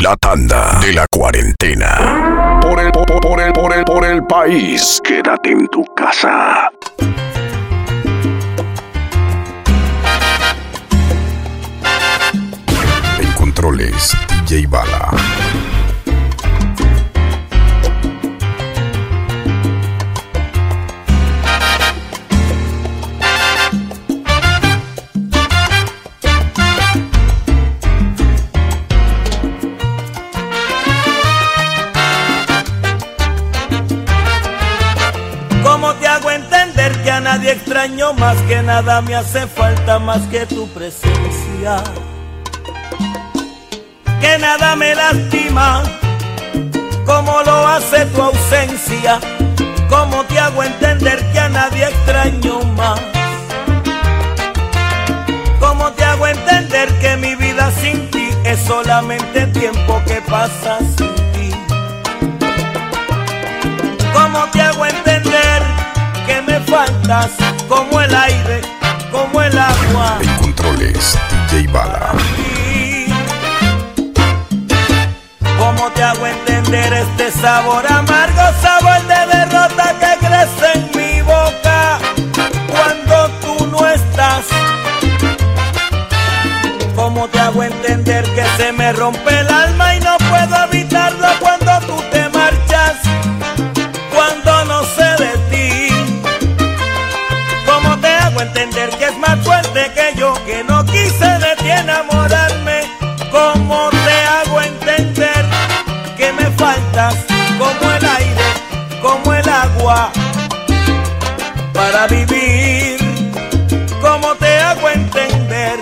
La tanda de la cuarentena. Por el país. Quédate en tu casa. En controles, DJ Bala. Nadie extraño más que nada, me hace falta más que tu presencia. Que nada me lastima como lo hace tu ausencia. ¿Cómo te hago entender que a nadie extraño más? ¿Cómo te hago entender que mi vida sin ti es solamente tiempo que pasa sin ti? ¿Cómo te hago entender que me faltas como el aire, como el agua? En controles, DJ Bala. ¿Cómo te hago entender este sabor amargo, sabor de derrota que crece en mi boca cuando tú no estás? ¿Cómo te hago entender que se me rompe el alma y no puedo evitarlo cuando tú te marchas, cuando no sé de ti? ¿Cómo te hago entender que es más fuerte que yo, que no quise de ti enamorarme? ¿Cómo te hago entender que me faltas como el aire, como el agua para vivir? ¿Cómo te hago entender?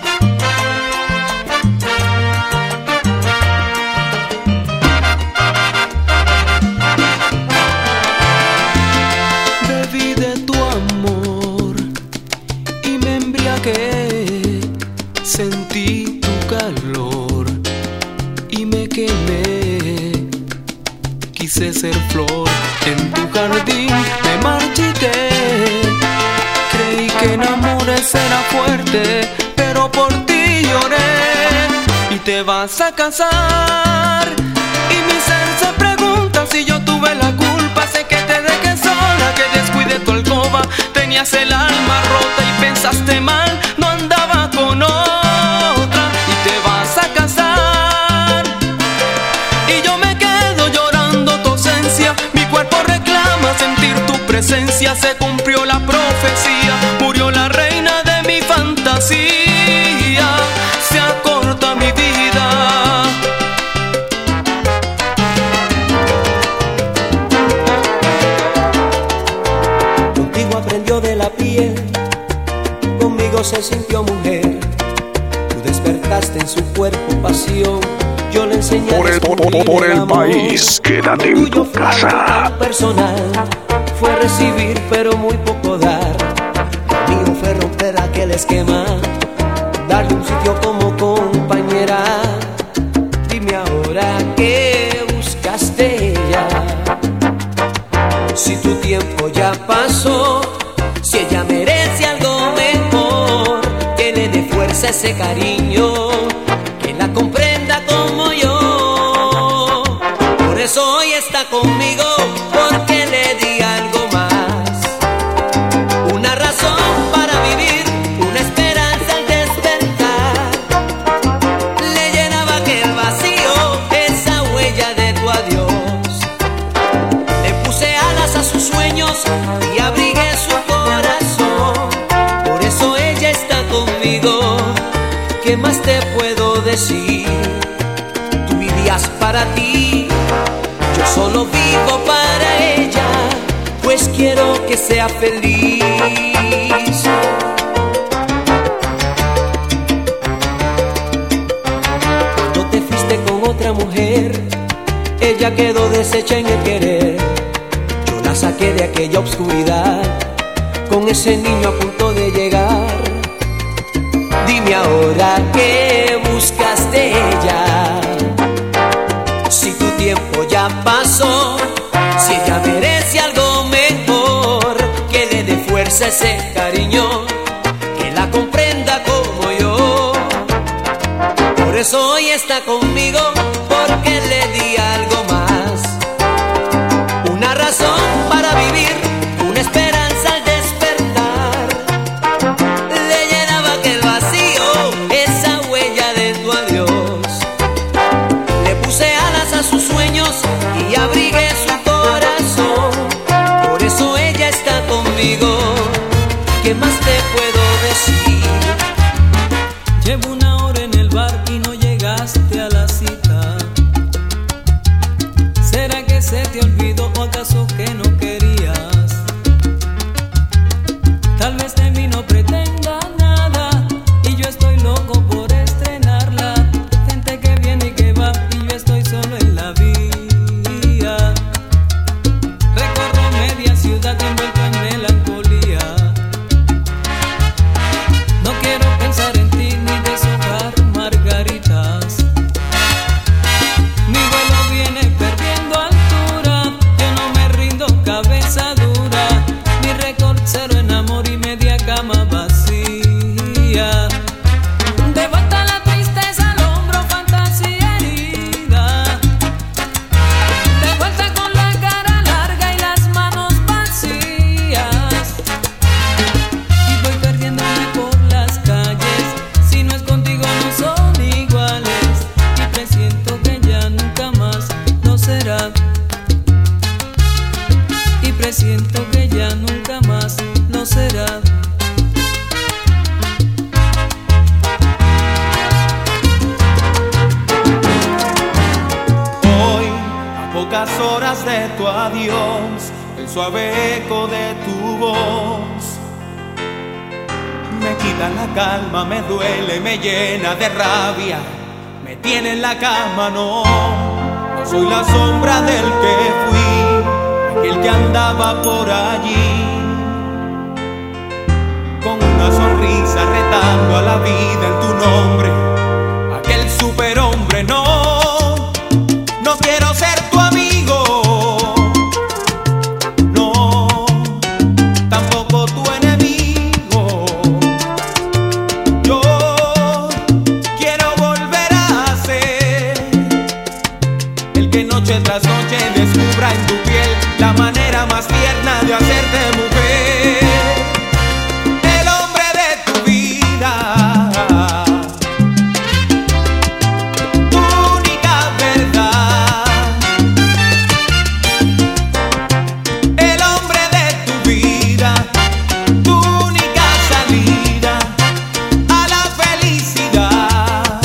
Bebí de tu amor y me embriagué, sentí tu calor y me quemé. Quise ser flor en tu jardín, me marchité. Creí que en amores era fuerte, pero por ti lloré. Y te vas a casar y mi ser se pregunta si yo tuve la culpa. Sé que te dejé sola, que descuidé tu alcoba. Tenías el alma rota y pensaste mal, no andaba con otra. Y te vas a casar y yo me quedo llorando tu ausencia. Mi cuerpo reclama sentir tu presencia. Se cumplió la profecía, murió la reina de mi fantasía. Se acorta mi vida. Contigo aprendió de la piel, conmigo se sintió mujer. Tú despertaste en su cuerpo pasión, yo le enseñé Por el país, quédate en tu casa. Personal fue recibir pero muy poco dar. Lo mío fue romper aquel esquema, darle un sitio como compañera. Dime ahora qué buscaste ya, si tu tiempo ya pasó, si ella merece algo mejor, que le dé fuerza a ese cariño, que la comprenda como yo. Por eso hoy está conmigo, porque le di algo más, una razón para vivir, una esperanza al despertar. Le llenaba aquel vacío, esa huella de tu adiós. Le puse alas a sus sueños y abrigué su corazón. Por eso ella está conmigo. ¿Qué más te puedo decir? Tú vivías para ti, yo solo vivo para ella, pues quiero que sea feliz. Cuando te fuiste con otra mujer, ella quedó deshecha en el querer. Yo la saqué de aquella oscuridad, con ese niño a punto de llegar. Dime ahora qué buscas de ella, si tu tiempo ya pasó, si ella merece algo mejor, que le dé fuerza a ese cariño, que la comprenda como yo. Por eso hoy está conmigo, porque le di algo más. Una razón para vivir, una esperanza al despertar. Le llenaba aquel vacío, esa huella de tu adiós. Le puse alas a sus sueños y abrigué su corazón. Por eso ella está conmigo. ¿Qué más te puedo decir? Llevo una hora en el bar y no llegaste a la cita. ¿Será que se te olvidó o acaso que no querías? Tal vez de mí no pretenda nada y yo estoy loco por estrenarla. Gente que viene y que va y yo estoy solo en la vía. Recorro media ciudad envuelto en melancolía. No quiero pensar en ti ni deshojar margaritas. Mi vuelo viene perdiendo altura. Yo no me rindo, cabeza dura. Mi récord cero en amor y media cama vacía. De vuelta la tristeza al hombro, fantasía herida. De vuelta con la cara larga y las manos vacías. Y voy perdiéndome por las calles. Si no es contigo no son iguales. Y presiento que ya nunca más lo será. Y presiento que ya nunca más lo será. Hoy, a pocas horas de tu adiós, el suave eco de tu voz me quita la calma, me duele, me llena de rabia, me tiene en la cama, no soy la sombra del que fui, aquel que andaba por allí, con una sonrisa retando a la vida en tu nombre, aquel superhombre, no, no quiero ser tu amigo, no, tampoco tu enemigo, yo quiero volver a ser el que noche tras noche descubra en tu piel la manera más tierna de hacerte mujer, el hombre de tu vida, tu única verdad, el hombre de tu vida, tu única salida a la felicidad.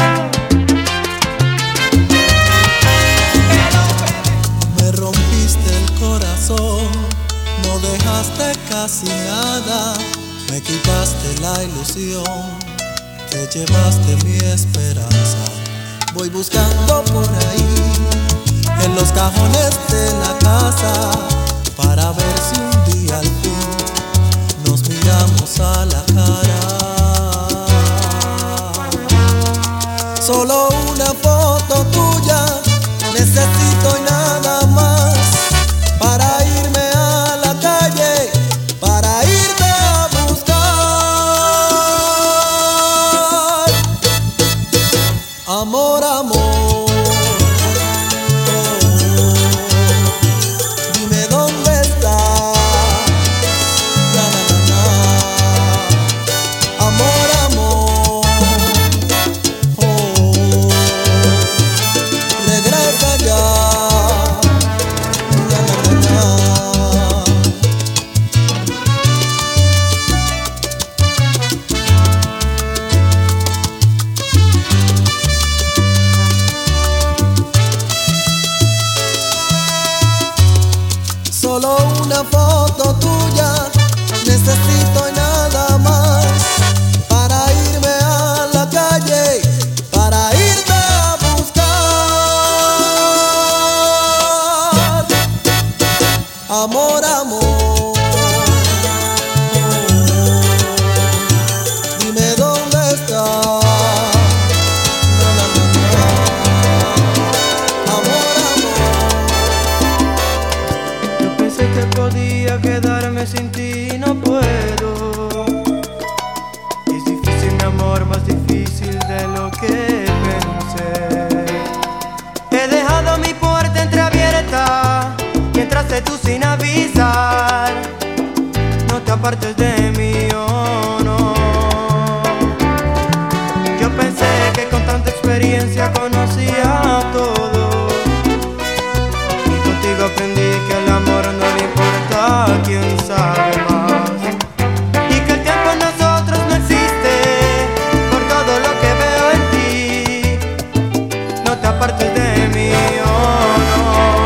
Me rompiste el corazón, no dejaste casi nada, me quitaste la ilusión, te llevaste mi esperanza. Voy buscando por ahí, en los cajones de la casa, para ver si un día al fin nos miramos a la cara. Solo una foto tuya necesito y nada más, para irme a la calle, para irme a buscar. Amor, amor, dime dónde estás. Na, na, na, na. Amor, amor, regresa ya. Na, na, na, na. fuiste tú sin avisar. No te apartes de mí, oh no. Yo pensé que con tanta experiencia conocía todo, y contigo aprendí que el amor no le importa a quien sabe más, y que el tiempo en nosotros no existe. Por todo lo que veo en ti, no te apartes de mí, oh no.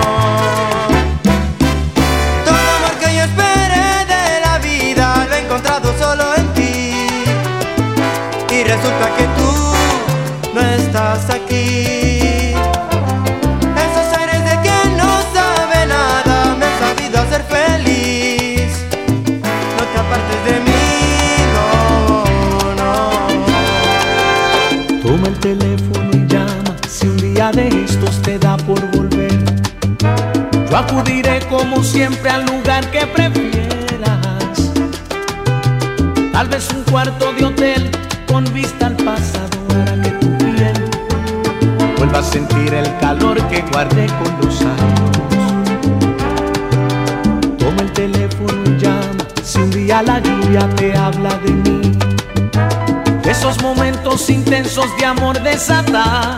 Todo amor que yo esperé de la vida lo he encontrado solo en ti, y resulta que tú no estás aquí. Esos aires de quien no sabe nada me han sabido hacer feliz. No te apartes de mí, no, no. Toma el teléfono y llama, si un día de estos te da por volver. Yo acudiré como siempre al lugar que prefieras. Tal vez un cuarto de hotel con vista al pasado hará que tu piel vuelva a sentir el calor que guardé con los años. Toma el teléfono y llama, si un día la lluvia te habla de mí, de esos momentos intensos de amor desatados,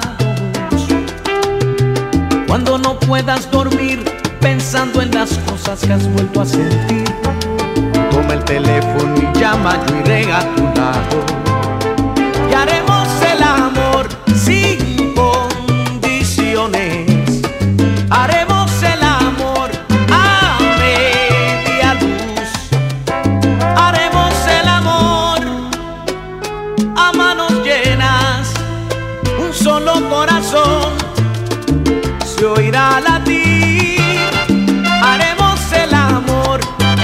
cuando no puedas dormir pensando en las cosas que has vuelto a sentir. Toma el teléfono y llama, yo iré a tu lado. Y haremos el amor sin condiciones. Haremos el amor a media luz. Haremos el amor a manos llenas. Un solo corazón se oirá latir. Haremos el amor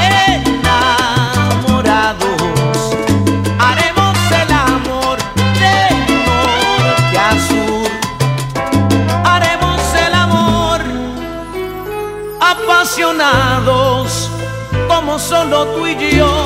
enamorados. Haremos el amor de norte a sur. Haremos el amor apasionados, como solo tú y yo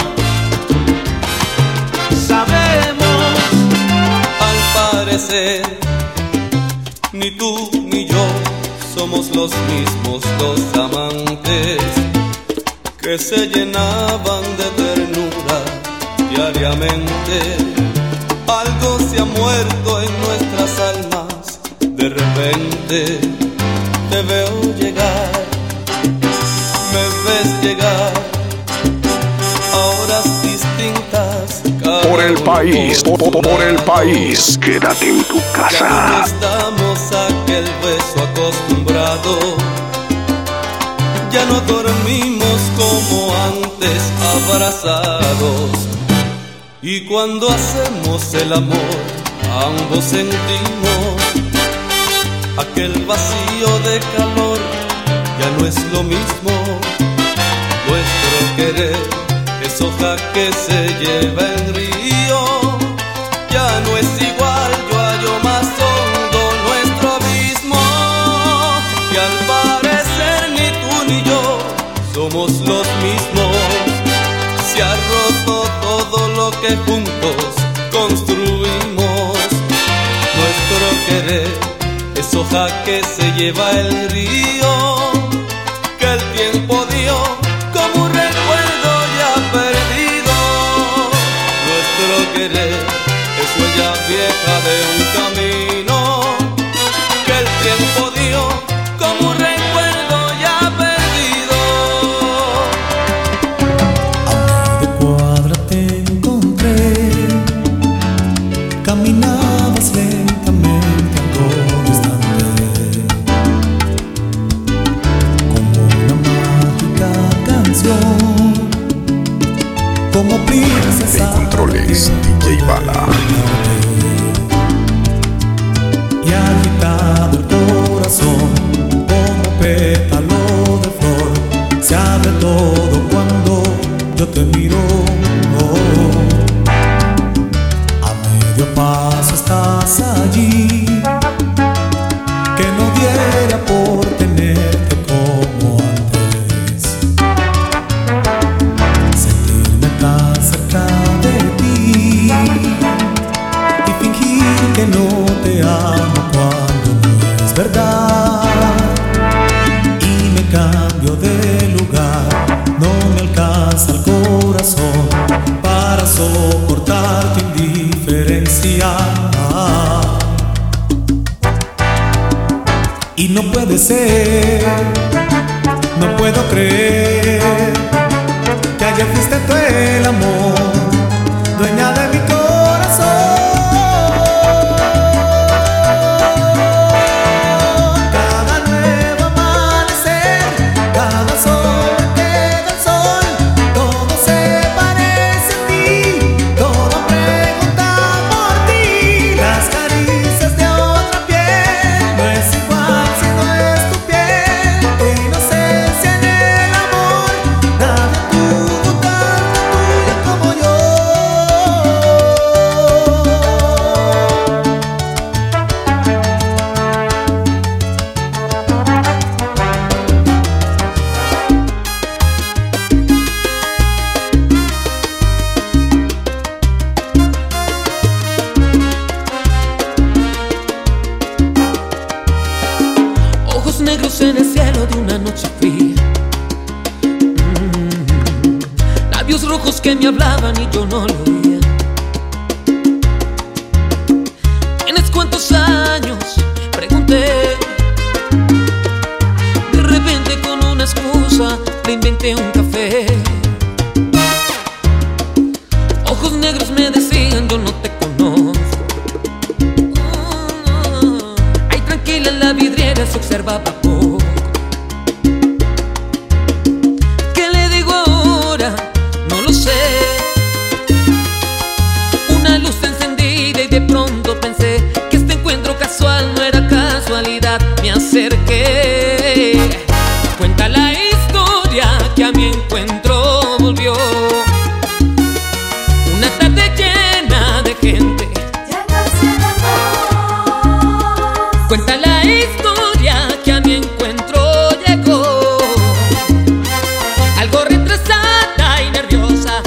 sabemos. Al parecer, ni tú ni yo somos los mismos dos amantes que se llenaban de ternura diariamente. Algo se ha muerto en nuestras almas. De repente te veo llegar, me ves llegar a horas distintas. Por el país, por el país, quédate en tu Ya no casa. estamos aquel beso acostumbrado. Ya no dormimos como antes abrazados. Y cuando hacemos el amor, ambos sentimos aquel vacío de calor. Ya no es lo mismo. Nuestro querer es hoja que se lleva en río. Ya no es igual, yo hallo más hondo nuestro abismo. Y al parecer ni tú ni yo somos los mismos. Se ha roto todo lo que juntos construimos. Nuestro querer es hoja que se lleva el río, que el tiempo dio como un recuerdo ya perdido. Nuestro querer es huella vieja de un camino, que el tiempo dio como un recuerdo ya perdido. A media cuadra te encontré, caminabas lentamente algo distante, como una mágica canción, como princesa. En controles, DJ Bala. Y agitado el corazón como pétalo de flor, se abre todo cuando yo te miro. A medio paso estás allí, que no diera por tenerte como antes, sentirme tan cerca de ti. Y no puede ser, no puedo creer que ayer fuiste tú el amor, dueña de mi corazón. Cada nuevo amanecer, cada sol que da el sol, todo se parece a ti, todo pregunta por ti. Las caricias de otra piel no es igual si no es tu piel. Tu inocencia en el amor, nadie tuvo tanta tuya como yo. Ojos negros en el cielo de una noche fría, labios rojos que me hablaban y yo no lo oía. ¿Tienes cuántos años? Pregunté. De repente con una excusa le inventé un café. Ojos negros me decían yo no te conozco. Ay, tranquila, en la vidriera se observaba poco. ¿Qué le digo ahora? No lo sé. Una luz encendida y de pronto pensé que este encuentro casual no era casualidad. Me acerqué. Cuenta la historia que a mi encuentro volvió. Una tarde llena de gente. Cuenta la historia que a mi encuentro llegó, algo retrasada y nerviosa.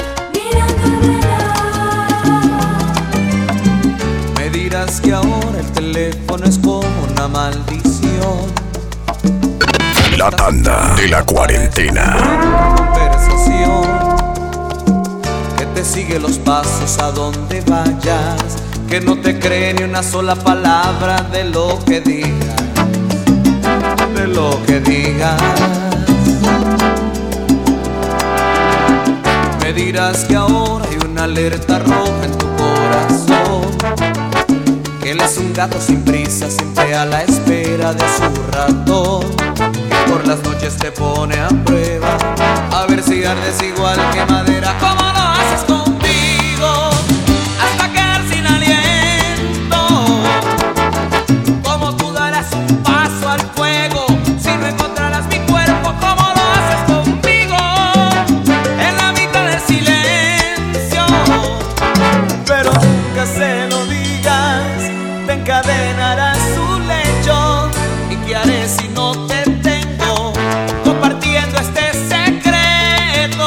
Me dirás que ahora el teléfono es como una maldición. La tanda de la cuarentena. Una conversación que te sigue los pasos a donde vayas, que no te cree ni una sola palabra de lo que digas, de lo que digas. Me dirás que ahora hay una alerta roja en tu corazón, que él es un gato sin prisa, siempre a la espera de su ratón, que por las noches te pone a prueba, a ver si ardes igual que madera, como lo haces conmigo, hasta quedar sin aliento. Como tú darás un paso al fuego si no encontrarás mi cuerpo, como lo haces conmigo, en la mitad del silencio. Pero nunca se lo digas, te encadenarás su lecho. ¿Y qué haré si no te tengo compartiendo este secreto?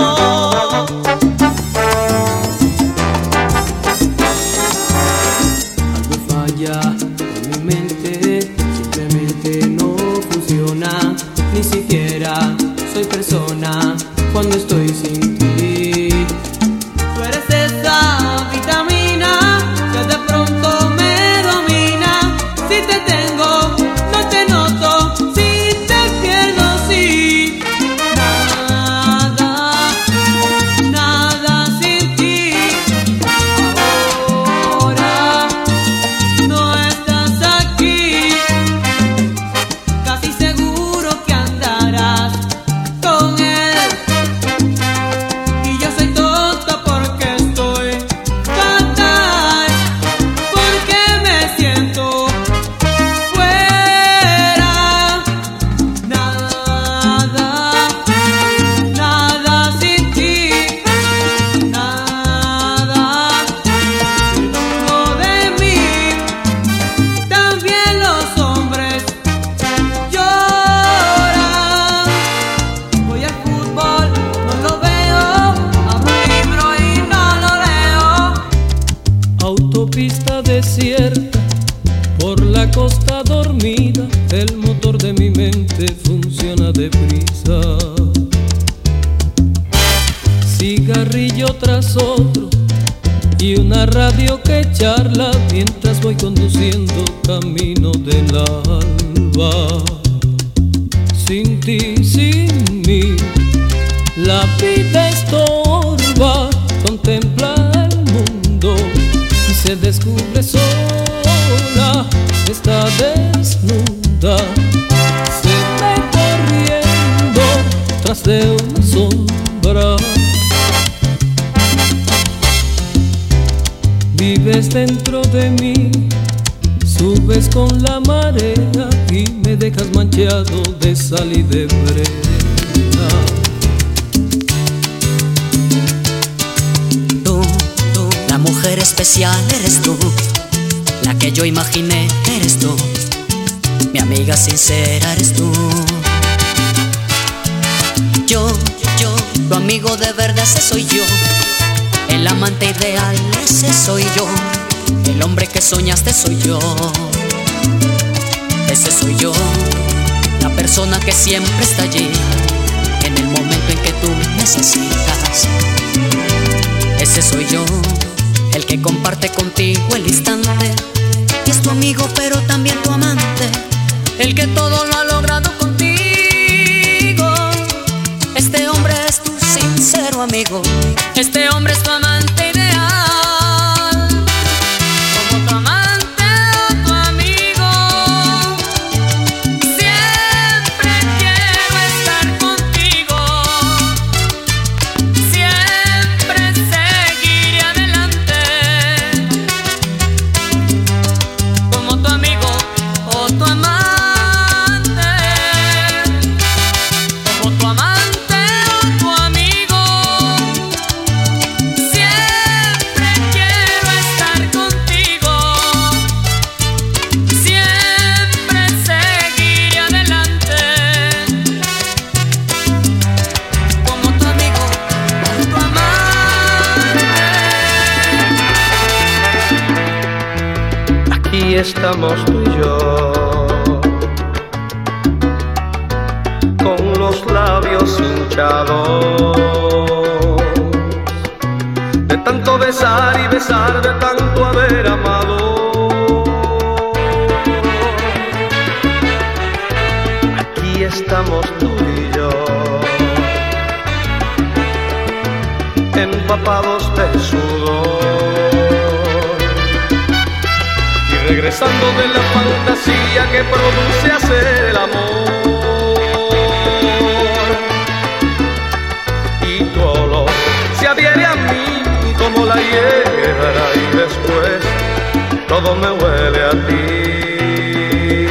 Algo falla en mi mente, simplemente no funciona. Ni siquiera soy persona cuando estoy sin ti. Tú eres esa vitamina que de pronto me domina. Si te tengo, no te noto. Si te pierdo, sí. Nada, nada sin ti. Ahora no estás aquí. Casi seguro que andarás con él. Y yo soy tonta porque estoy fatal, porque me siento fuera. Nada, nada sin ti. Nada, no de mí. También los hombres lloran. Voy al fútbol, no lo veo. Abro un libro y no lo leo. Autopista desierta, por la costa dormida, el motor de mi mente funciona deprisa. Cigarrillo tras otro y una radio que charla mientras voy conduciendo camino del alba. turba. Sin ti, sin mí, la vida estorba. Contempla el mundo y se descubre sola. Está desnuda, se ve corriendo tras de una sombra. Vives dentro de mí, subes con la marea y me dejas manchado de sal y de brea. Tú, la mujer especial eres tú, la que yo imaginé eres tú, mi amiga sincera eres tú. Yo, tu amigo de verdad ese soy yo, el amante ideal ese soy yo, el hombre que soñaste soy yo, ese soy yo, la persona que siempre está allí en el momento en que tú necesitas. Ese soy yo, el que comparte contigo el instante, y es tu amigo pero también tu amante, el que todo lo ha logrado contigo. Este hombre es tu sincero amigo, este hombre es tu amante ideal, como tu amante o tu amigo. Siempre quiero estar contigo, siempre seguiré adelante, como tu amigo o tu amante, como tu amante. Aquí estamos tú y yo, con los labios hinchados, de tanto besar y besar, de tanto haber amado. Aquí estamos tú y yo, empapados de sudor, regresando de la fantasía que produce hacer el amor. Y tu olor se adhiere a mí como la hierba y después todo me huele a ti.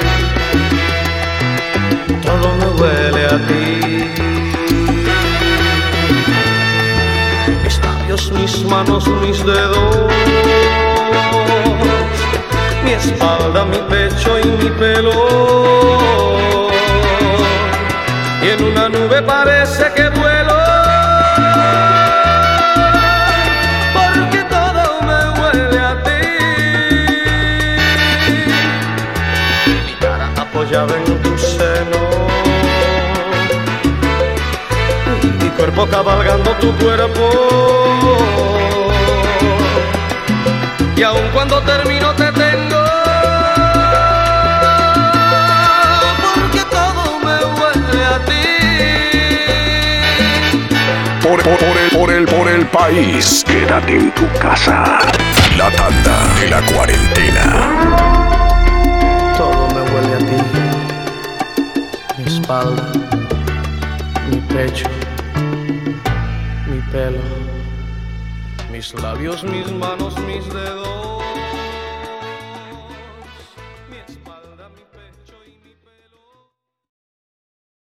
Todo me huele a ti. Mis labios, mis manos, mis dedos, mi espalda, mi pecho y mi pelo, y en una nube parece que vuelo, porque todo me huele a ti. Mi cara apoyada en tu seno, mi cuerpo cabalgando tu cuerpo, y aun cuando termino te tengo, porque todo me huele a ti. Por el país, quédate en tu casa. La tanda de la cuarentena. Todo me huele a ti. Mi espalda, mi pecho, mi pelo, mis labios, mis manos, mis dedos.